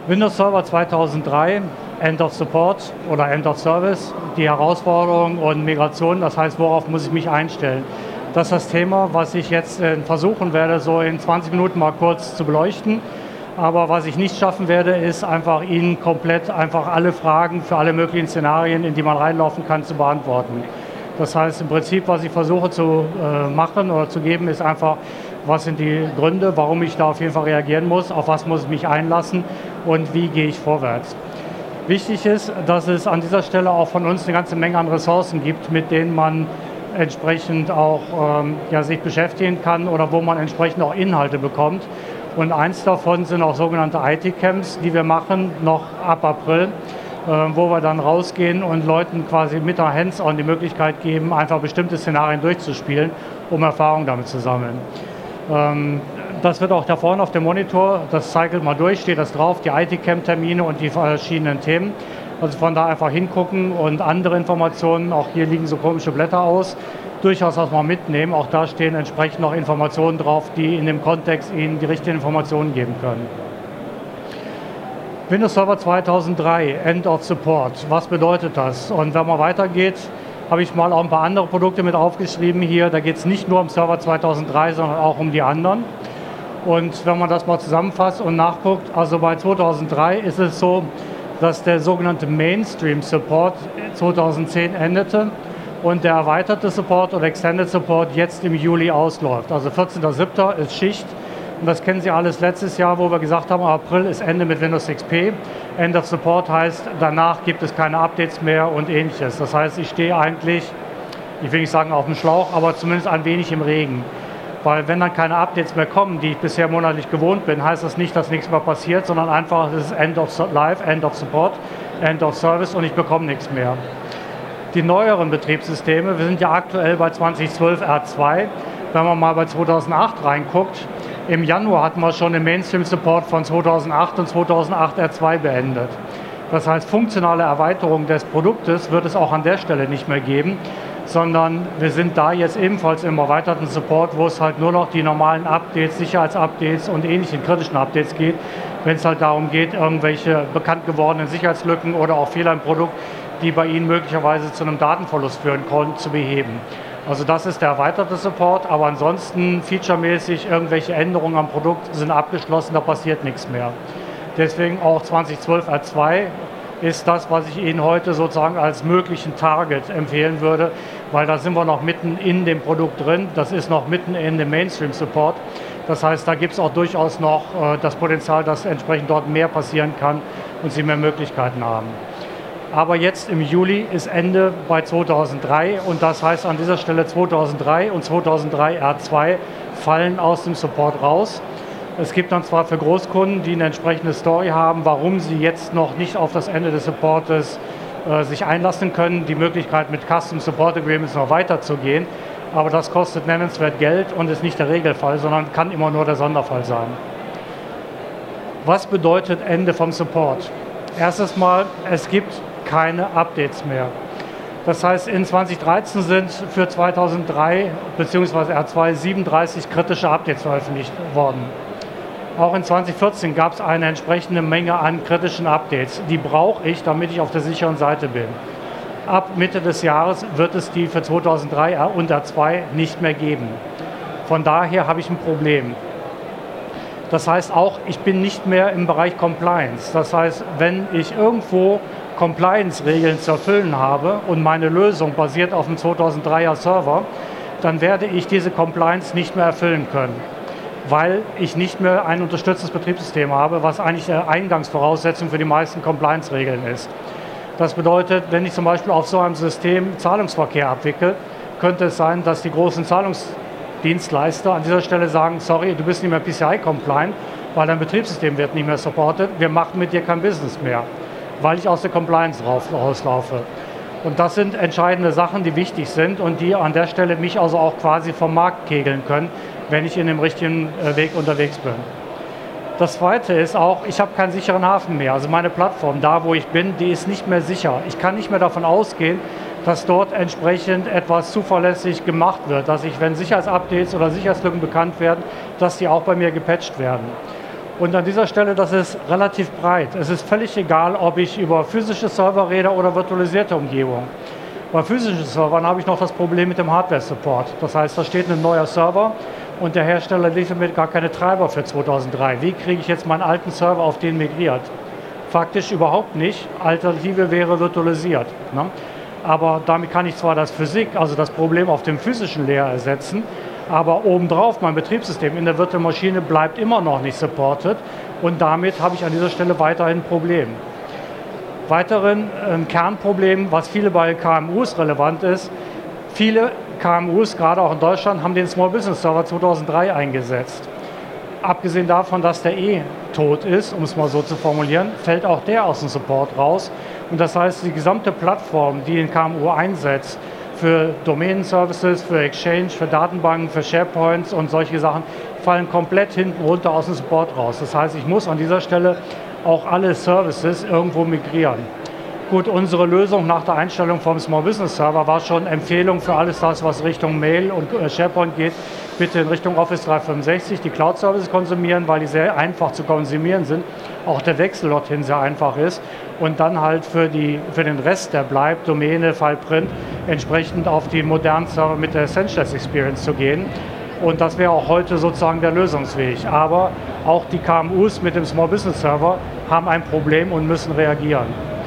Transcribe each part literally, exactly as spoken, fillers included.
Windows Server zweitausenddrei, End of Support oder End of Service, die Herausforderungen und Migration, das heißt, worauf muss ich mich einstellen? Das ist das Thema, was ich jetzt äh, versuchen werde, so in zwanzig Minuten mal kurz zu beleuchten. Aber was ich nicht schaffen werde, ist einfach Ihnen komplett einfach alle Fragen für alle möglichen Szenarien, in die man reinlaufen kann, zu beantworten. Das heißt, im Prinzip, was ich versuche zu äh, machen oder zu geben, ist einfach, was sind die Gründe, warum ich da auf jeden Fall reagieren muss, auf was muss ich mich einlassen und wie gehe ich vorwärts. Wichtig ist, dass es an dieser Stelle auch von uns eine ganze Menge an Ressourcen gibt, mit denen man entsprechend auch ähm, ja, sich beschäftigen kann oder wo man entsprechend auch Inhalte bekommt. Und eins davon sind auch sogenannte I T-Camps, die wir machen, noch ab April, äh, wo wir dann rausgehen und Leuten quasi mit der Hands-on die Möglichkeit geben, einfach bestimmte Szenarien durchzuspielen, um Erfahrung damit zu sammeln. Ähm, das wird auch da vorne auf dem Monitor, das cycelt mal durch, steht das drauf, die I T-Camp-Termine und die verschiedenen Themen. Also von da einfach hingucken und andere Informationen, auch hier liegen so komische Blätter aus, durchaus auch mal mitnehmen. Auch da stehen entsprechend noch Informationen drauf, die in dem Kontext Ihnen die richtigen Informationen geben können. Windows Server zweitausenddrei, End of Support. Was bedeutet das? Und wenn man weitergeht, habe ich mal auch ein paar andere Produkte mit aufgeschrieben hier. Da geht es nicht nur um Server zweitausenddrei, sondern auch um die anderen. Und wenn man das mal zusammenfasst und nachguckt, also bei zweitausenddrei ist es so, dass der sogenannte Mainstream Support zweitausendzehn endete und der erweiterte Support oder Extended Support jetzt im Juli ausläuft. Also vierzehnter siebter ist Schicht und das kennen Sie alles letztes Jahr, wo wir gesagt haben, April ist Ende mit Windows X P. End of Support heißt, danach gibt es keine Updates mehr und ähnliches. Das heißt, ich stehe eigentlich, ich will nicht sagen auf dem Schlauch, aber zumindest ein wenig im Regen. Weil wenn dann keine Updates mehr kommen, die ich bisher monatlich gewohnt bin, heißt das nicht, dass nichts mehr passiert, sondern einfach, es ist End of Life, End of Support, End of Service und ich bekomme nichts mehr. Die neueren Betriebssysteme, wir sind ja aktuell bei zweitausendzwölf R zwei, wenn man mal bei zweitausendacht reinguckt, im Januar hatten wir schon den Mainstream-Support von zweitausendacht und zweitausendacht R zwei beendet. Das heißt, funktionale Erweiterung des Produktes wird es auch an der Stelle nicht mehr geben, sondern wir sind da jetzt ebenfalls im erweiterten Support, wo es halt nur noch die normalen Updates, Sicherheitsupdates und ähnlichen kritischen Updates geht, wenn es halt darum geht, irgendwelche bekannt gewordenen Sicherheitslücken oder auch Fehler im Produkt, die bei Ihnen möglicherweise zu einem Datenverlust führen konnten, zu beheben. Also das ist der erweiterte Support, aber ansonsten featuremäßig irgendwelche Änderungen am Produkt sind abgeschlossen, da passiert nichts mehr. Deswegen auch zweitausendzwölf R zwei ist das, was ich Ihnen heute sozusagen als möglichen Target empfehlen würde, weil da sind wir noch mitten in dem Produkt drin, das ist noch mitten in dem Mainstream-Support. Das heißt, da gibt es auch durchaus noch äh, das Potenzial, dass entsprechend dort mehr passieren kann und Sie mehr Möglichkeiten haben. Aber jetzt im Juli ist Ende bei zweitausenddrei und das heißt an dieser Stelle zweitausenddrei und zweitausenddrei R zwei fallen aus dem Support raus. Es gibt dann zwar für Großkunden, die eine entsprechende Story haben, warum sie jetzt noch nicht auf das Ende des Supportes äh, sich einlassen können, die Möglichkeit mit Custom Support Agreements noch weiterzugehen, aber das kostet nennenswert Geld und ist nicht der Regelfall, sondern kann immer nur der Sonderfall sein. Was bedeutet Ende vom Support? Erstes Mal, es gibt keine Updates mehr. Das heißt, in zweitausenddreizehn sind für zweitausenddrei bzw. R zwei siebenunddreißig kritische Updates veröffentlicht worden. Auch in zweitausendvierzehn gab es eine entsprechende Menge an kritischen Updates. Die brauche ich, damit ich auf der sicheren Seite bin. Ab Mitte des Jahres wird es die für zweitausenddrei und R zwei nicht mehr geben. Von daher habe ich ein Problem. Das heißt auch, ich bin nicht mehr im Bereich Compliance. Das heißt, wenn ich irgendwo Compliance-Regeln zu erfüllen habe und meine Lösung basiert auf dem zweitausenddreier Server, dann werde ich diese Compliance nicht mehr erfüllen können, weil ich nicht mehr ein unterstütztes Betriebssystem habe, was eigentlich eine Eingangsvoraussetzung für die meisten Compliance-Regeln ist. Das bedeutet, wenn ich zum Beispiel auf so einem System Zahlungsverkehr abwickle, könnte es sein, dass die großen Zahlungsdienstleister an dieser Stelle sagen, sorry, du bist nicht mehr P C I-compliant, weil dein Betriebssystem wird nicht mehr supported, wir machen mit dir kein Business mehr, weil ich aus der Compliance rauslaufe. Und das sind entscheidende Sachen, die wichtig sind und die an der Stelle mich also auch quasi vom Markt kegeln können, wenn ich in dem richtigen Weg unterwegs bin. Das Zweite ist auch, ich habe keinen sicheren Hafen mehr. Also meine Plattform, da wo ich bin, die ist nicht mehr sicher. Ich kann nicht mehr davon ausgehen, dass dort entsprechend etwas zuverlässig gemacht wird, dass ich, wenn Sicherheitsupdates oder Sicherheitslücken bekannt werden, dass die auch bei mir gepatcht werden. Und an dieser Stelle, das ist relativ breit. Es ist völlig egal, ob ich über physische Server rede oder virtualisierte Umgebung. Bei physischen Servern habe ich noch das Problem mit dem Hardware-Support. Das heißt, da steht ein neuer Server und der Hersteller liefert mir gar keine Treiber für zweitausenddrei. Wie kriege ich jetzt meinen alten Server auf den migriert? Faktisch überhaupt nicht. Alternative wäre virtualisiert. Ne? Aber damit kann ich zwar das Physik, also das Problem auf dem physischen Layer ersetzen, aber obendrauf mein Betriebssystem in der virtuellen Maschine bleibt immer noch nicht supported und damit habe ich an dieser Stelle weiterhin ein Problem. Weiteren ein Kernproblem, was viele bei K M Us relevant ist, viele K M Us, gerade auch in Deutschland, haben den Small Business Server zweitausenddrei eingesetzt. Abgesehen davon, dass der eh tot ist, um es mal so zu formulieren, fällt auch der aus dem Support raus. Und das heißt, die gesamte Plattform, die ein K M U einsetzt, für Domain-Services, für Exchange, für Datenbanken, für SharePoints und solche Sachen, fallen komplett hinten runter aus dem Support raus. Das heißt, ich muss an dieser Stelle auch alle Services irgendwo migrieren. Gut, unsere Lösung nach der Einstellung vom Small Business Server war schon Empfehlung für alles das, was Richtung Mail und SharePoint geht, bitte in Richtung Office dreihundertfünfundsechzig die Cloud-Services konsumieren, weil die sehr einfach zu konsumieren sind, auch der Wechsel dorthin sehr einfach ist und dann halt für, die, für den Rest, der bleibt, Domäne, File-Print, entsprechend auf die modernen Server mit der Essentials Experience zu gehen. Und das wäre auch heute sozusagen der Lösungsweg. Aber auch die K M Us mit dem Small Business Server haben ein Problem und müssen reagieren.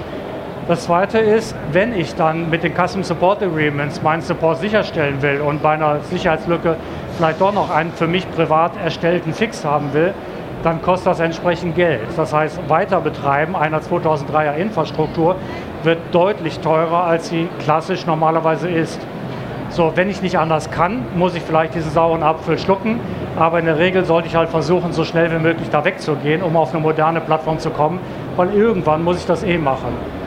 Das Zweite ist, wenn ich dann mit den Custom Support Agreements meinen Support sicherstellen will und bei einer Sicherheitslücke vielleicht doch noch einen für mich privat erstellten Fix haben will, dann kostet das entsprechend Geld. Das heißt, Weiterbetreiben einer zweitausenddreier Infrastruktur wird deutlich teurer, als sie klassisch normalerweise ist. So, wenn ich nicht anders kann, muss ich vielleicht diesen sauren Apfel schlucken, aber in der Regel sollte ich halt versuchen, so schnell wie möglich da wegzugehen, um auf eine moderne Plattform zu kommen, weil irgendwann muss ich das eh machen.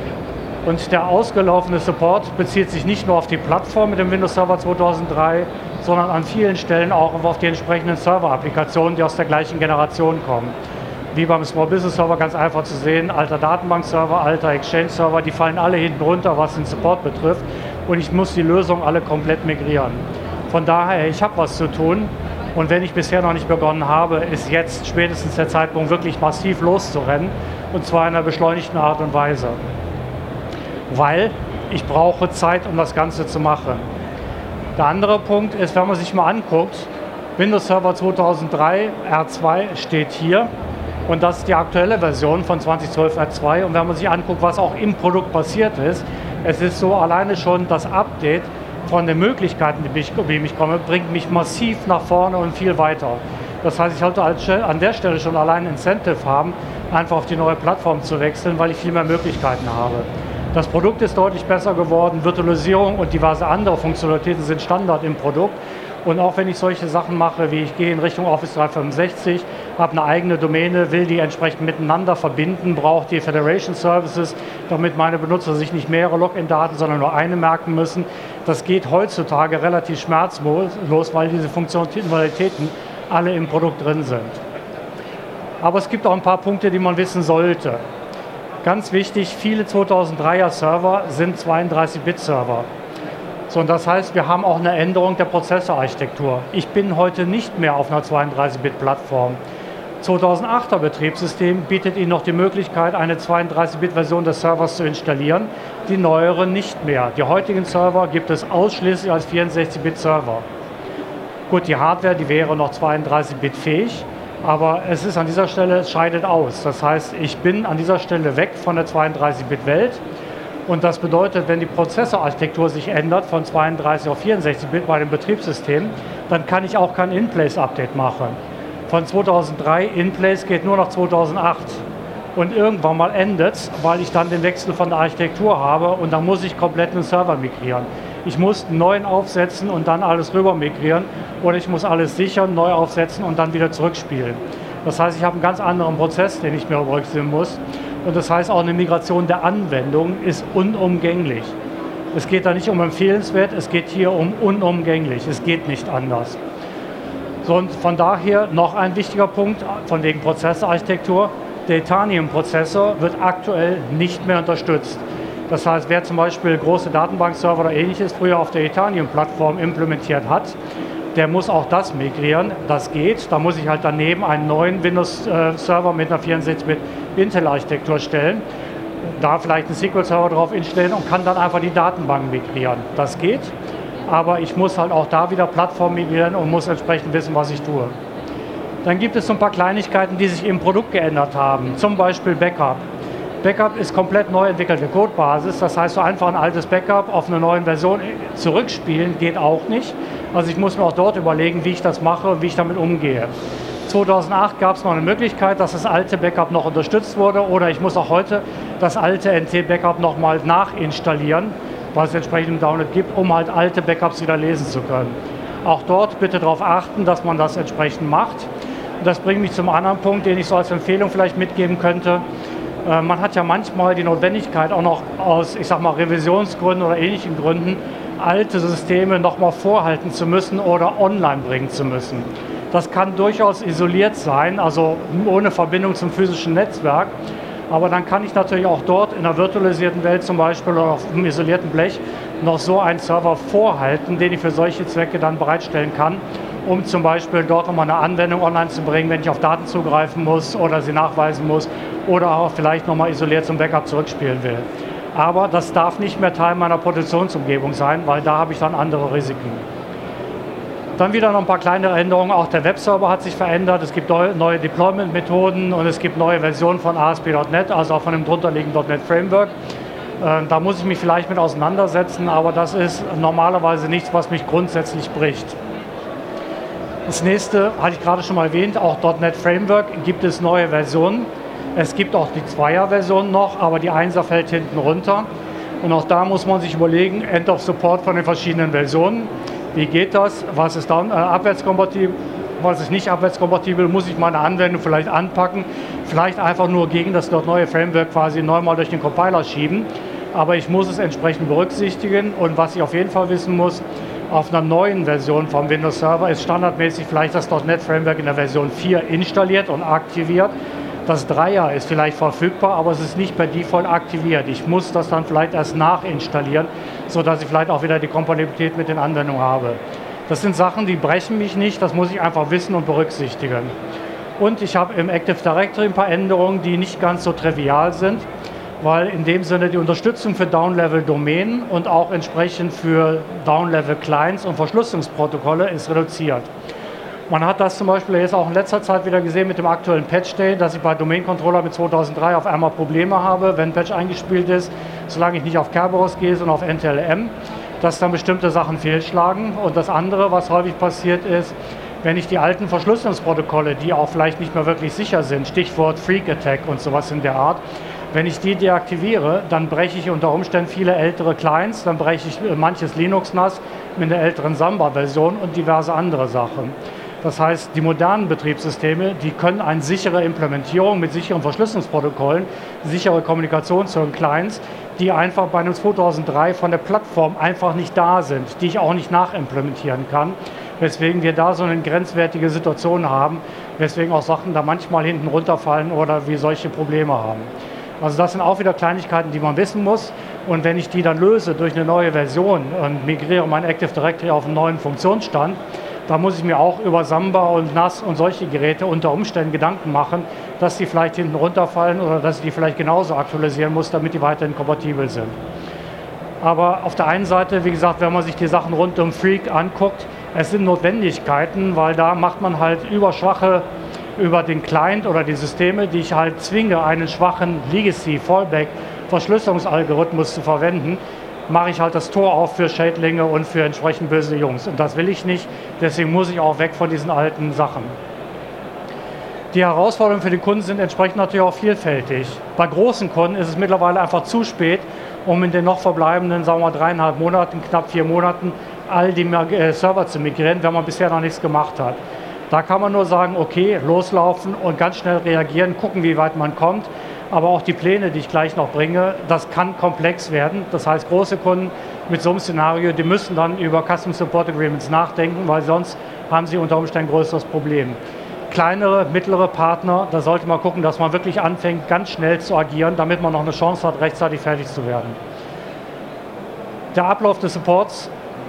Und der ausgelaufene Support bezieht sich nicht nur auf die Plattform mit dem Windows Server zweitausenddrei, sondern an vielen Stellen auch auf die entsprechenden Server-Applikationen, die aus der gleichen Generation kommen. Wie beim Small Business Server ganz einfach zu sehen, alter Datenbank-Server, alter Exchange-Server, die fallen alle hinten runter, was den Support betrifft. Und ich muss die Lösung alle komplett migrieren. Von daher, ich habe was zu tun. Und wenn ich bisher noch nicht begonnen habe, ist jetzt spätestens der Zeitpunkt, wirklich massiv loszurennen. Und zwar in einer beschleunigten Art und Weise. Weil ich brauche Zeit, um das Ganze zu machen. Der andere Punkt ist, wenn man sich mal anguckt, Windows Server zweitausenddrei R zwei steht hier und das ist die aktuelle Version von zweitausendzwölf R zwei und wenn man sich anguckt, was auch im Produkt passiert ist, es ist so, alleine schon das Update von den Möglichkeiten, die ich, wie ich komme, bringt mich massiv nach vorne und viel weiter. Das heißt, ich sollte an der Stelle schon allein ein Incentive haben, einfach auf die neue Plattform zu wechseln, weil ich viel mehr Möglichkeiten habe. Das Produkt ist deutlich besser geworden, Virtualisierung und diverse andere Funktionalitäten sind Standard im Produkt. Und auch wenn ich solche Sachen mache, wie ich gehe in Richtung Office dreihundertfünfundsechzig, habe eine eigene Domäne, will die entsprechend miteinander verbinden, brauche die Federation Services, damit meine Benutzer sich nicht mehrere Login-Daten, sondern nur eine merken müssen. Das geht heutzutage relativ schmerzlos, weil diese Funktionalitäten alle im Produkt drin sind. Aber es gibt auch ein paar Punkte, die man wissen sollte. Ganz wichtig, viele zweitausenddreier Server sind zweiunddreißig Bit Server. So, und das heißt, wir haben auch eine Änderung der Prozessorarchitektur. Ich bin heute nicht mehr auf einer zweiunddreißig Bit Plattform. zweitausendachter Betriebssystem bietet Ihnen noch die Möglichkeit, eine zweiunddreißig Bit Version des Servers zu installieren, die neueren nicht mehr. Die heutigen Server gibt es ausschließlich als vierundsechzig Bit Server. Gut, die Hardware, die wäre noch zweiunddreißig Bit fähig. Aber es ist an dieser Stelle, es scheidet aus. Das heißt, ich bin an dieser Stelle weg von der zweiunddreißig Bit Welt. Und das bedeutet, wenn die Prozessorarchitektur sich ändert von zweiunddreißig auf vierundsechzig Bit bei dem Betriebssystem, dann kann ich auch kein In-Place-Update machen. Von zweitausenddrei In-Place geht nur noch zweitausendacht. Und irgendwann mal endet es, weil ich dann den Wechsel von der Architektur habe und dann muss ich komplett einen Server migrieren. Ich muss einen neuen aufsetzen und dann alles rüber migrieren oder ich muss alles sichern, neu aufsetzen und dann wieder zurückspielen. Das heißt, ich habe einen ganz anderen Prozess, den ich mir berücksichtigen muss. Und das heißt, auch eine Migration der Anwendung ist unumgänglich. Es geht da nicht um empfehlenswert, es geht hier um unumgänglich. Es geht nicht anders. So, und von daher noch ein wichtiger Punkt von wegen Prozessorarchitektur. Der Titanium-Prozessor wird aktuell nicht mehr unterstützt. Das heißt, wer zum Beispiel große Datenbankserver oder ähnliches früher auf der Titanium-Plattform implementiert hat der muss auch das migrieren. Das geht. Da muss ich halt daneben einen neuen Windows-Server mit einer vierundsechzig Bit Intel-Architektur stellen, da vielleicht einen S Q L-Server drauf installieren und kann dann einfach die Datenbank migrieren. Das geht, aber ich muss halt auch da wieder Plattform migrieren und muss entsprechend wissen, was ich tue. Dann gibt es so ein paar Kleinigkeiten, die sich im Produkt geändert haben, zum Beispiel Backup. Backup ist komplett neu entwickelte Codebasis, das heißt, so einfach ein altes Backup auf eine neue Version zurückspielen geht auch nicht. Also ich muss mir auch dort überlegen, wie ich das mache und wie ich damit umgehe. zweitausendacht gab es noch eine Möglichkeit, dass das alte Backup noch unterstützt wurde, oder ich muss auch heute das alte N T-Backup nochmal nachinstallieren, was es entsprechend im Download gibt, um halt alte Backups wieder lesen zu können. Auch dort bitte darauf achten, dass man das entsprechend macht. Und das bringt mich zum anderen Punkt, den ich so als Empfehlung vielleicht mitgeben könnte. Man hat ja manchmal die Notwendigkeit, auch noch aus, ich sag mal, Revisionsgründen oder ähnlichen Gründen, alte Systeme nochmal vorhalten zu müssen oder online bringen zu müssen. Das kann durchaus isoliert sein, also ohne Verbindung zum physischen Netzwerk. Aber dann kann ich natürlich auch dort in der virtualisierten Welt zum Beispiel oder auf einem isolierten Blech noch so einen Server vorhalten, den ich für solche Zwecke dann bereitstellen kann, um zum Beispiel dort nochmal eine Anwendung online zu bringen, wenn ich auf Daten zugreifen muss oder sie nachweisen muss oder auch vielleicht nochmal isoliert zum Backup zurückspielen will. Aber das darf nicht mehr Teil meiner Produktionsumgebung sein, weil da habe ich dann andere Risiken. Dann wieder noch ein paar kleinere Änderungen. Auch der Webserver hat sich verändert. Es gibt neue Deployment-Methoden und es gibt neue Versionen von A S P Punkt net, also auch von dem drunterliegenden .NET Framework. Da muss ich mich vielleicht mit auseinandersetzen, aber das ist normalerweise nichts, was mich grundsätzlich bricht. Das nächste hatte ich gerade schon mal erwähnt, auch .NET Framework gibt es neue Versionen. Es gibt auch die Zweier-Version noch, aber die Einser fällt hinten runter. Und auch da muss man sich überlegen, End of Support von den verschiedenen Versionen. Wie geht das? Was ist dann äh, abwärtskompatibel? Was ist nicht abwärtskompatibel? Muss ich meine Anwendung vielleicht anpacken? Vielleicht einfach nur gegen das dort neue Framework quasi neunmal durch den Compiler schieben. Aber ich muss es entsprechend berücksichtigen. Und was ich auf jeden Fall wissen muss, auf einer neuen Version vom Windows Server ist standardmäßig vielleicht das .NET Framework in der Version vier installiert und aktiviert. Das Dreier ist vielleicht verfügbar, aber es ist nicht per Default aktiviert. Ich muss das dann vielleicht erst nachinstallieren, sodass ich vielleicht auch wieder die Kompatibilität mit den Anwendungen habe. Das sind Sachen, die brechen mich nicht, das muss ich einfach wissen und berücksichtigen. Und ich habe im Active Directory ein paar Änderungen, die nicht ganz so trivial sind, weil in dem Sinne die Unterstützung für Down-Level-Domänen und auch entsprechend für Down-Level-Clients und Verschlüsselungsprotokolle ist reduziert. Man hat das zum Beispiel jetzt auch in letzter Zeit wieder gesehen mit dem aktuellen Patch Day, dass ich bei Domain Controller mit zweitausenddrei auf einmal Probleme habe, wenn ein Patch eingespielt ist, solange ich nicht auf Kerberos gehe, sondern auf N T L M, dass dann bestimmte Sachen fehlschlagen. Und das andere, was häufig passiert ist, wenn ich die alten Verschlüsselungsprotokolle, die auch vielleicht nicht mehr wirklich sicher sind, Stichwort Freak Attack und sowas in der Art, wenn ich die deaktiviere, dann breche ich unter Umständen viele ältere Clients, dann breche ich manches Linux nass mit einer älteren Samba-Version und diverse andere Sachen. Das heißt, die modernen Betriebssysteme, die können eine sichere Implementierung mit sicheren Verschlüsselungsprotokollen, sichere Kommunikation zu den Clients, die einfach bei einem zweitausenddrei von der Plattform einfach nicht da sind, die ich auch nicht nachimplementieren kann, weswegen wir da so eine grenzwertige Situation haben, weswegen auch Sachen da manchmal hinten runterfallen oder wir solche Probleme haben. Also das sind auch wieder Kleinigkeiten, die man wissen muss, und wenn ich die dann löse durch eine neue Version und migriere mein Active Directory auf einen neuen Funktionsstand, da muss ich mir auch über Samba und N A S und solche Geräte unter Umständen Gedanken machen, dass die vielleicht hinten runterfallen oder dass ich die vielleicht genauso aktualisieren muss, damit die weiterhin kompatibel sind. Aber auf der einen Seite, wie gesagt, wenn man sich die Sachen rund um Freak anguckt, es sind Notwendigkeiten, weil da macht man halt über schwache, über den Client oder die Systeme, die ich halt zwinge, einen schwachen Legacy, Fallback, Verschlüsselungsalgorithmus zu verwenden, mache ich halt das Tor auf für Schädlinge und für entsprechend böse Jungs. Und das will ich nicht, deswegen muss ich auch weg von diesen alten Sachen. Die Herausforderungen für die Kunden sind entsprechend natürlich auch vielfältig. Bei großen Kunden ist es mittlerweile einfach zu spät, um in den noch verbleibenden, sagen wir mal, dreieinhalb Monaten, knapp vier Monaten, all die Server zu migrieren, wenn man bisher noch nichts gemacht hat. Da kann man nur sagen, okay, loslaufen und ganz schnell reagieren, gucken, wie weit man kommt. Aber auch die Pläne, die ich gleich noch bringe, das kann komplex werden. Das heißt, große Kunden mit so einem Szenario, die müssen dann über Custom Support Agreements nachdenken, weil sonst haben sie unter Umständen ein größeres Problem. Kleinere, mittlere Partner, da sollte man gucken, dass man wirklich anfängt, ganz schnell zu agieren, damit man noch eine Chance hat, rechtzeitig fertig zu werden. Der Ablauf des Supports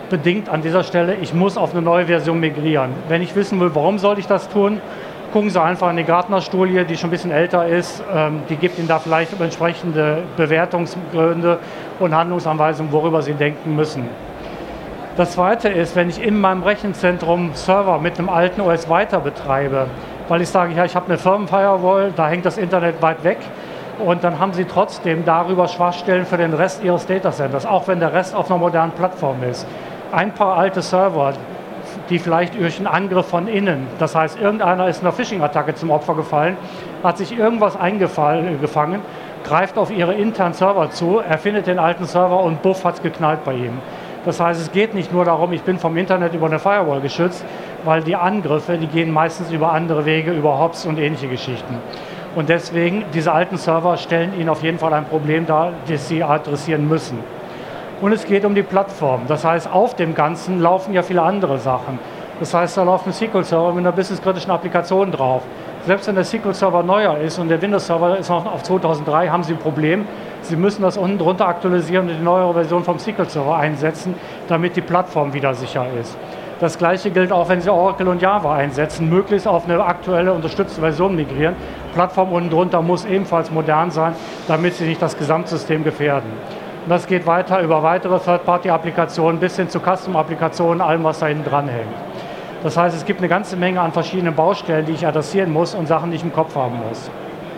bedingt an dieser Stelle, ich muss auf eine neue Version migrieren. Wenn ich wissen will, warum soll ich das tun, gucken Sie einfach in die Gartner-Studie, die schon ein bisschen älter ist. Ähm, die gibt Ihnen da vielleicht entsprechende Bewertungsgründe und Handlungsanweisungen, worüber Sie denken müssen. Das Zweite ist, wenn ich in meinem Rechenzentrum Server mit einem alten O S weiter betreibe, weil ich sage, ja, ich habe eine Firmenfirewall, da hängt das Internet weit weg und dann haben Sie trotzdem darüber Schwachstellen für den Rest Ihres Datacenters, auch wenn der Rest auf einer modernen Plattform ist. Ein paar alte Server, die vielleicht durch einen Angriff von innen, das heißt, irgendeiner ist einer Phishing-Attacke zum Opfer gefallen, hat sich irgendwas eingefangen, greift auf Ihre internen Server zu, er findet den alten Server und buff, hat es geknallt bei ihm. Das heißt, es geht nicht nur darum, ich bin vom Internet über eine Firewall geschützt, weil die Angriffe, die gehen meistens über andere Wege, über Hops und ähnliche Geschichten. Und deswegen, diese alten Server stellen Ihnen auf jeden Fall ein Problem dar, das Sie adressieren müssen. Und es geht um die Plattform. Das heißt, auf dem Ganzen laufen ja viele andere Sachen. Das heißt, da läuft ein S Q L-Server mit einer businesskritischen Applikation drauf. Selbst wenn der S Q L-Server neuer ist und der Windows-Server ist noch auf zweitausenddrei, haben Sie ein Problem. Sie müssen das unten drunter aktualisieren und die neuere Version vom S Q L-Server einsetzen, damit die Plattform wieder sicher ist. Das Gleiche gilt auch, wenn Sie Oracle und Java einsetzen, möglichst auf eine aktuelle unterstützte Version migrieren. Plattform unten drunter muss ebenfalls modern sein, damit Sie nicht das Gesamtsystem gefährden. Und das geht weiter über weitere Third-Party-Applikationen bis hin zu Custom-Applikationen, allem, was da hinten dran hängt. Das heißt, es gibt eine ganze Menge an verschiedenen Baustellen, die ich adressieren muss und Sachen, die ich im Kopf haben muss.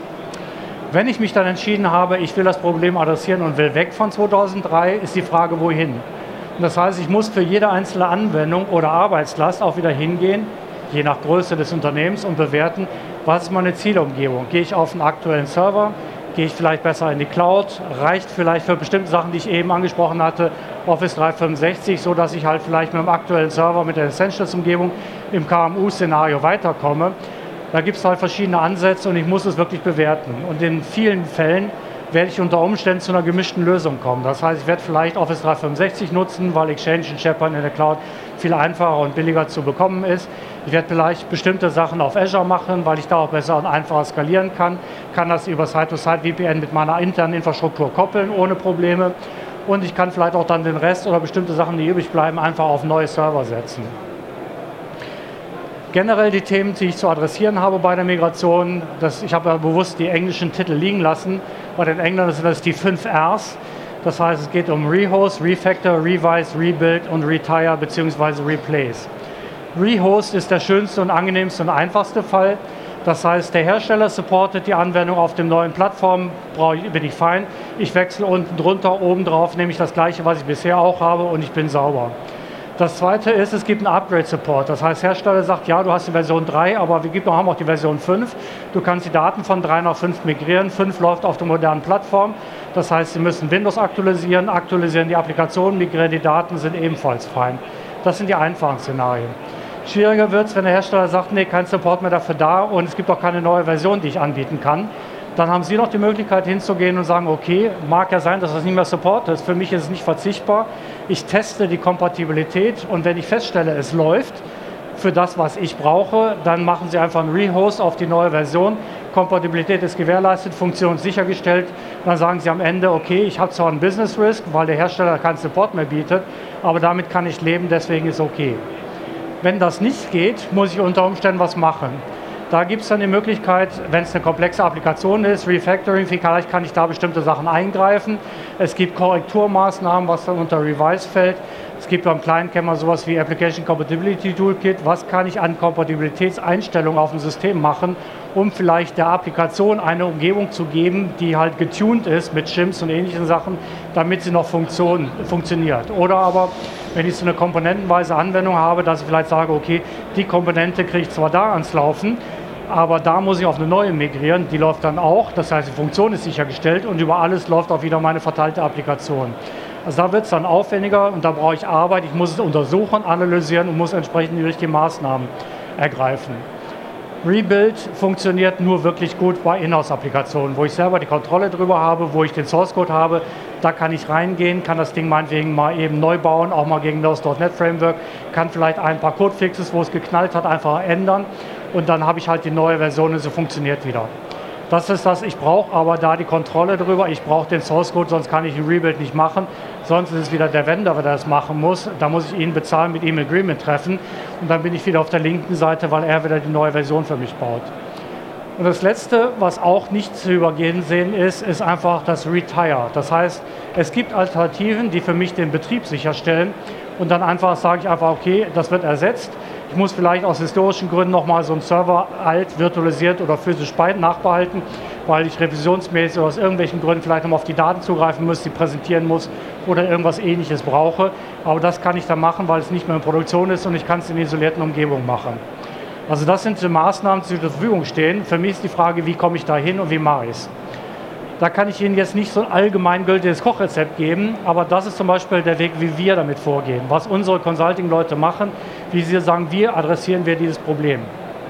Wenn ich mich dann entschieden habe, ich will das Problem adressieren und will weg von zweitausenddrei, ist die Frage, wohin? Und das heißt, ich muss für jede einzelne Anwendung oder Arbeitslast auch wieder hingehen, je nach Größe des Unternehmens, und bewerten, was ist meine Zielumgebung? Gehe ich auf einen aktuellen Server? Gehe ich vielleicht besser in die Cloud? Reicht vielleicht für bestimmte Sachen, die ich eben angesprochen hatte, Office dreihundertfünfundsechzig, so dass ich halt vielleicht mit einem aktuellen Server, mit der Essentials-Umgebung im K M U-Szenario weiterkomme? Da gibt es halt verschiedene Ansätze und ich muss es wirklich bewerten. Und in vielen Fällen werde ich unter Umständen zu einer gemischten Lösung kommen. Das heißt, ich werde vielleicht Office dreihundertfünfundsechzig nutzen, weil Exchange und SharePoint in der Cloud viel einfacher und billiger zu bekommen ist. Ich werde vielleicht bestimmte Sachen auf Azure machen, weil ich da auch besser und einfacher skalieren kann. Kann das über Side-to-Side-V P N mit meiner internen Infrastruktur koppeln, ohne Probleme. Und ich kann vielleicht auch dann den Rest oder bestimmte Sachen, die übrig bleiben, einfach auf neue Server setzen. Generell die Themen, die ich zu adressieren habe bei der Migration, das, ich habe ja bewusst die englischen Titel liegen lassen. Bei den Engländern sind das die fünf Rs. Das heißt, es geht um Rehost, Refactor, Revise, Rebuild und Retire bzw. Replace. Rehost ist der schönste und angenehmste und einfachste Fall. Das heißt, der Hersteller supportet die Anwendung auf dem neuen Plattform, bin ich fein. Ich wechsle unten drunter, oben drauf nehme ich das gleiche, was ich bisher auch habe, und ich bin sauber. Das zweite ist, es gibt einen Upgrade-Support. Das heißt, der Hersteller sagt, ja, du hast die Version drei, aber wir haben auch die Version fünf. Du kannst die Daten von drei nach fünf migrieren. fünf läuft auf der modernen Plattform. Das heißt, Sie müssen Windows aktualisieren, aktualisieren die Applikationen, migrieren die Daten, sind ebenfalls fein. Das sind die einfachen Szenarien. Schwieriger wird es, wenn der Hersteller sagt, nee, kein Support mehr dafür da und es gibt auch keine neue Version, die ich anbieten kann. Dann haben Sie noch die Möglichkeit hinzugehen und sagen, okay, mag ja sein, dass das nicht mehr Support ist, für mich ist es nicht verzichtbar. Ich teste die Kompatibilität und wenn ich feststelle, es läuft für das, was ich brauche, dann machen Sie einfach einen Rehost auf die neue Version. Kompatibilität ist gewährleistet, Funktion sichergestellt. Dann sagen Sie am Ende, okay, ich habe zwar einen Business Risk, weil der Hersteller keinen Support mehr bietet, aber damit kann ich leben, deswegen ist okay. Wenn das nicht geht, muss ich unter Umständen was machen. Da gibt es dann die Möglichkeit, wenn es eine komplexe Applikation ist, Refactoring, vielleicht kann ich da bestimmte Sachen eingreifen. Es gibt Korrekturmaßnahmen, was dann unter Revise fällt. Es gibt beim Client-Camera sowas wie Application Compatibility Toolkit. Was kann ich an Kompatibilitätseinstellungen auf dem System machen, um vielleicht der Applikation eine Umgebung zu geben, die halt getuned ist mit Shims und ähnlichen Sachen, damit sie noch Funktion, funktioniert. Oder aber, wenn ich so eine komponentenweise Anwendung habe, dass ich vielleicht sage, okay, die Komponente kriege ich zwar da ans Laufen, aber da muss ich auf eine neue migrieren, die läuft dann auch, das heißt, die Funktion ist sichergestellt und über alles läuft auch wieder meine verteilte Applikation. Also da wird es dann aufwendiger und da brauche ich Arbeit, ich muss es untersuchen, analysieren und muss entsprechend die richtigen Maßnahmen ergreifen. Rebuild funktioniert nur wirklich gut bei Inhouse-Applikationen, wo ich selber die Kontrolle drüber habe, wo ich den Source-Code habe. Da kann ich reingehen, kann das Ding meinetwegen mal eben neu bauen, auch mal gegen das .NET Framework, kann vielleicht ein paar Codefixes, wo es geknallt hat, einfach ändern und dann habe ich halt die neue Version und sie funktioniert wieder. Das ist das, ich brauche aber da die Kontrolle drüber, ich brauche den Source Code, sonst kann ich ein Rebuild nicht machen, sonst ist es wieder der Vendor, der das machen muss, da muss ich ihn bezahlen, mit ihm ein Agreement treffen und dann bin ich wieder auf der linken Seite, weil er wieder die neue Version für mich baut. Und das Letzte, was auch nicht zu übergehen sehen ist, ist einfach das Retire. Das heißt, es gibt Alternativen, die für mich den Betrieb sicherstellen und dann einfach sage ich einfach, okay, das wird ersetzt. Ich muss vielleicht aus historischen Gründen nochmal so einen Server alt, virtualisiert oder physisch nachbehalten, weil ich revisionsmäßig oder aus irgendwelchen Gründen vielleicht nochmal auf die Daten zugreifen muss, die präsentieren muss oder irgendwas Ähnliches brauche. Aber das kann ich dann machen, weil es nicht mehr in Produktion ist und ich kann es in isolierten Umgebungen machen. Also das sind die Maßnahmen, die zur Verfügung stehen. Für mich ist die Frage, wie komme ich da hin und wie mache ich es? Da kann ich Ihnen jetzt nicht so ein allgemeingültiges Kochrezept geben, aber das ist zum Beispiel der Weg, wie wir damit vorgehen, was unsere Consulting-Leute machen, wie sie sagen, wie adressieren wir dieses Problem.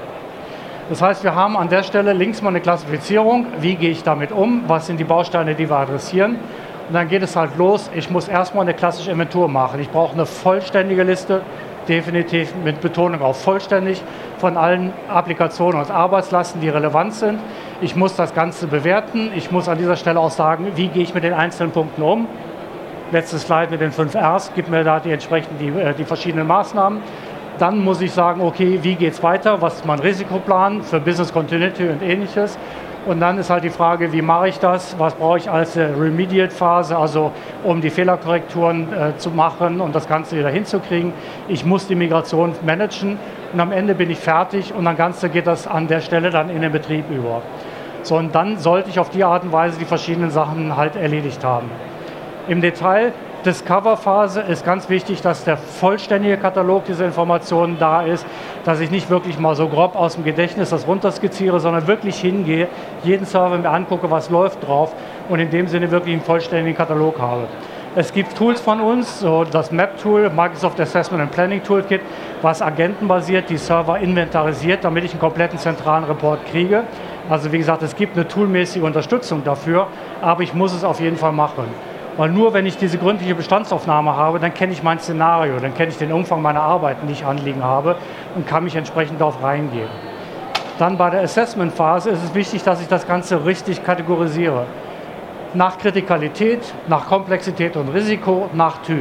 Das heißt, wir haben an der Stelle links mal eine Klassifizierung, wie gehe ich damit um, was sind die Bausteine, die wir adressieren. Und dann geht es halt los, ich muss erstmal eine klassische Inventur machen. Ich brauche eine vollständige Liste, definitiv mit Betonung auf vollständig, von allen Applikationen und Arbeitslasten, die relevant sind. Ich muss das Ganze bewerten. Ich muss an dieser Stelle auch sagen, wie gehe ich mit den einzelnen Punkten um. Letztes Slide mit den fünf Rs, gibt mir da die entsprechend die, die verschiedenen Maßnahmen. Dann muss ich sagen, okay, wie geht es weiter? Was ist mein Risikoplan für Business Continuity und Ähnliches? Und dann ist halt die Frage, wie mache ich das? Was brauche ich als Remediate-Phase, also um die Fehlerkorrekturen äh, zu machen und das Ganze wieder hinzukriegen. Ich muss die Migration managen und am Ende bin ich fertig und dann Ganze geht das an der Stelle dann in den Betrieb über. So, und dann sollte ich auf die Art und Weise die verschiedenen Sachen halt erledigt haben. Im Detail, Discover-Phase ist ganz wichtig, dass der vollständige Katalog dieser Informationen da ist, dass ich nicht wirklich mal so grob aus dem Gedächtnis das runterskizziere, sondern wirklich hingehe, jeden Server mir angucke, was läuft drauf und in dem Sinne wirklich einen vollständigen Katalog habe. Es gibt Tools von uns, so das Map-Tool, Microsoft Assessment and Planning Toolkit, was agentenbasiert die Server inventarisiert, damit ich einen kompletten zentralen Report kriege. Also wie gesagt, es gibt eine toolmäßige Unterstützung dafür, aber ich muss es auf jeden Fall machen. Weil nur wenn ich diese gründliche Bestandsaufnahme habe, dann kenne ich mein Szenario, dann kenne ich den Umfang meiner Arbeiten, die ich anliegen habe und kann mich entsprechend darauf reingehen. Dann bei der Assessment-Phase ist es wichtig, dass ich das Ganze richtig kategorisiere. Nach Kritikalität, nach Komplexität und Risiko, nach Typ.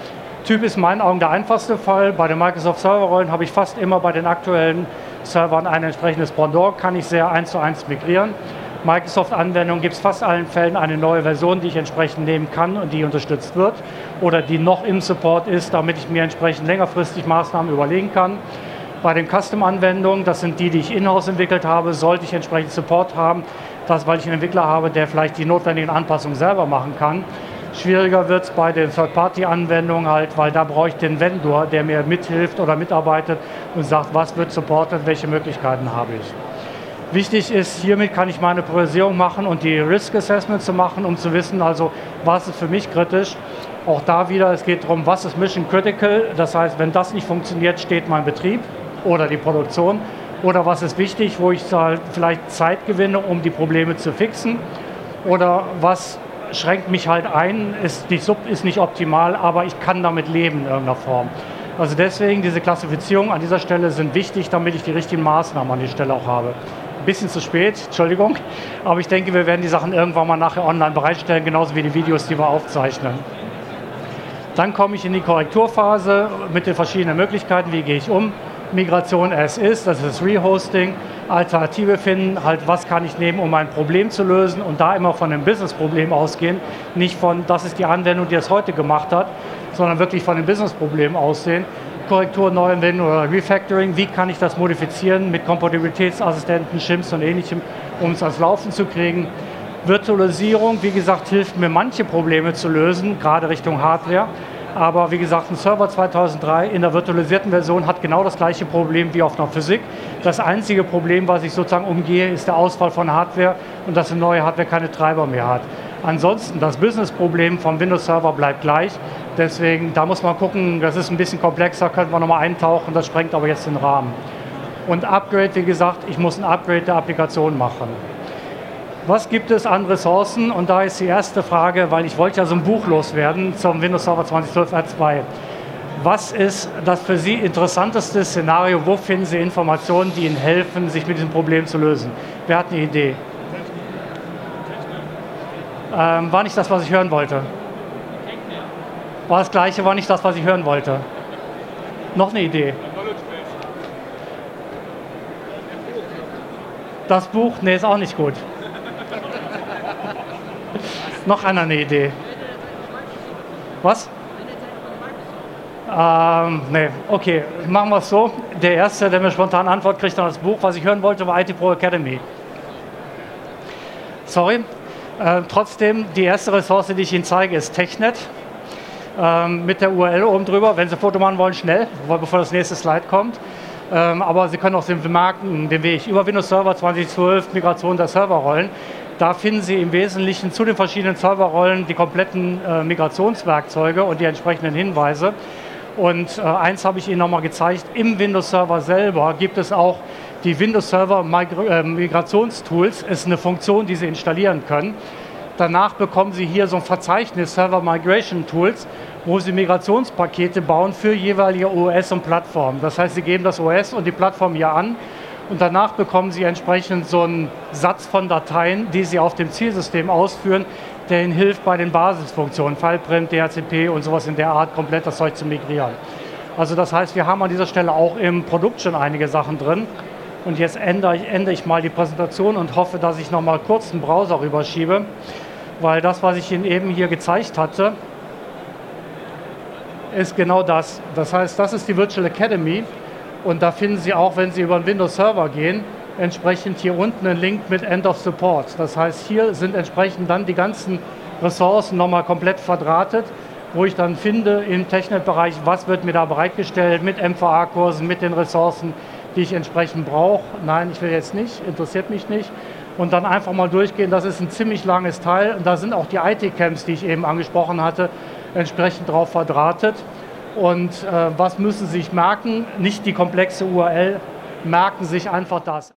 Typ ist in meinen Augen der einfachste Fall. Bei den Microsoft Server-Rollen habe ich fast immer bei den aktuellen Servern ein entsprechendes Pendant, kann ich sehr eins zu eins migrieren. Microsoft-Anwendungen gibt es fast allen Fällen eine neue Version, die ich entsprechend nehmen kann und die unterstützt wird oder die noch im Support ist, damit ich mir entsprechend längerfristig Maßnahmen überlegen kann. Bei den Custom-Anwendungen, das sind die, die ich in-house entwickelt habe, sollte ich entsprechend Support haben, das, weil ich einen Entwickler habe, der vielleicht die notwendigen Anpassungen selber machen kann. Schwieriger wird es bei den Third-Party-Anwendungen halt, weil da brauche ich den Vendor, der mir mithilft oder mitarbeitet und sagt, was wird supported, welche Möglichkeiten habe ich. Wichtig ist, hiermit kann ich meine Priorisierung machen und die Risk Assessment zu machen, um zu wissen, also was ist für mich kritisch. Auch da wieder, es geht darum, was ist Mission Critical, das heißt, wenn das nicht funktioniert, steht mein Betrieb oder die Produktion. Oder was ist wichtig, wo ich halt vielleicht Zeit gewinne, um die Probleme zu fixen. Oder was schränkt mich halt ein, ist, die Sub ist nicht optimal, aber ich kann damit leben in irgendeiner Form. Also deswegen, diese Klassifizierungen an dieser Stelle sind wichtig, damit ich die richtigen Maßnahmen an die Stelle auch habe. Ein bisschen zu spät, Entschuldigung, aber ich denke, wir werden die Sachen irgendwann mal nachher online bereitstellen, genauso wie die Videos, die wir aufzeichnen. Dann komme ich in die Korrekturphase mit den verschiedenen Möglichkeiten, wie gehe ich um. Migration as ist, das ist das Rehosting, Alternative finden, halt was kann ich nehmen, um ein Problem zu lösen und da immer von einem Business-Problem ausgehen, nicht von, das ist die Anwendung, die es heute gemacht hat, sondern wirklich von dem Business-Problem aussehen. Korrektur, Neuanwendung oder Refactoring, wie kann ich das modifizieren mit Kompatibilitätsassistenten, Shims und Ähnlichem, um es ans Laufen zu kriegen. Virtualisierung, wie gesagt, hilft mir manche Probleme zu lösen, gerade Richtung Hardware. Aber wie gesagt, ein Server zweitausenddrei in der virtualisierten Version hat genau das gleiche Problem wie auf einer Physik. Das einzige Problem, was ich sozusagen umgehe, ist der Ausfall von Hardware und dass eine neue Hardware keine Treiber mehr hat. Ansonsten, das Business-Problem vom Windows-Server bleibt gleich. Deswegen, da muss man gucken, das ist ein bisschen komplexer, könnte man nochmal eintauchen, das sprengt aber jetzt den Rahmen. Und Upgrade, wie gesagt, ich muss ein Upgrade der Applikation machen. Was gibt es an Ressourcen? Und da ist die erste Frage, weil ich wollte ja so ein Buch loswerden zum Windows Server zweitausendzwölf R zwei. Was ist das für Sie interessanteste Szenario? Wo finden Sie Informationen, die Ihnen helfen, sich mit diesem Problem zu lösen? Wer hat eine Idee? Ähm, war nicht das, was ich hören wollte. War das Gleiche, war nicht das, was ich hören wollte. Noch eine Idee. Das Buch, nee, ist auch nicht gut. Noch einer eine Idee. Was? Ähm, nee, okay, machen wir es so. Der Erste, der mir spontan Antwort kriegt an das Buch, was ich hören wollte, war I T Pro Academy. Sorry. Äh, trotzdem, die erste Ressource, die ich Ihnen zeige, ist TechNet. Ähm, mit der U R L oben drüber, wenn Sie ein Foto machen wollen, schnell, bevor das nächste Slide kommt. Ähm, aber Sie können auch den Marken, den Weg über Windows Server zwanzig zwölf, Migration der Serverrollen. Da finden Sie im Wesentlichen zu den verschiedenen Serverrollen die kompletten äh, Migrationswerkzeuge und die entsprechenden Hinweise. Und äh, eins habe ich Ihnen nochmal gezeigt, im Windows Server selber gibt es auch die Windows Server Migra- äh, Migrationstools, ist eine Funktion, die Sie installieren können. Danach bekommen Sie hier so ein Verzeichnis Server Migration Tools, wo Sie Migrationspakete bauen für jeweilige O S und Plattformen. Das heißt, Sie geben das O S und die Plattform hier an und danach bekommen Sie entsprechend so einen Satz von Dateien, die Sie auf dem Zielsystem ausführen, der Ihnen hilft bei den Basisfunktionen, FilePrint, D H C P und sowas in der Art, komplett das Zeug zu migrieren. Also das heißt, wir haben an dieser Stelle auch im Produkt schon einige Sachen drin. Und jetzt ändere ich, ändere ich mal die Präsentation und hoffe, dass ich noch mal kurz den Browser rüberschiebe, weil das, was ich Ihnen eben hier gezeigt hatte, ist genau das. Das heißt, das ist die Virtual Academy und da finden Sie auch, wenn Sie über den Windows Server gehen, entsprechend hier unten einen Link mit End of Support. Das heißt, hier sind entsprechend dann die ganzen Ressourcen nochmal komplett verdrahtet, wo ich dann finde im TechNet-Bereich, was wird mir da bereitgestellt mit M V A-Kursen, mit den Ressourcen, die ich entsprechend brauche. Nein, ich will jetzt nicht, interessiert mich nicht. Und dann einfach mal durchgehen, das ist ein ziemlich langes Teil. Und da sind auch die I T-Camps, die ich eben angesprochen hatte, entsprechend drauf verdrahtet. Und äh, was müssen Sie sich merken? Nicht die komplexe U R L, merken sich einfach das.